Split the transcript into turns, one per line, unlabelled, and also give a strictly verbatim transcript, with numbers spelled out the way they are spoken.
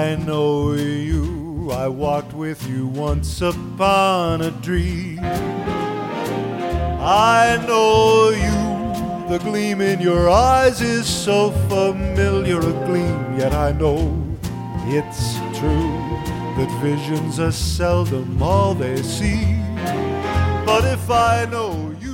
I know you, I walked with you once upon a dream. I know you, the gleam in your eyes is so familiar a gleam, yet I know it's true that visions are seldom all they see. But if I know you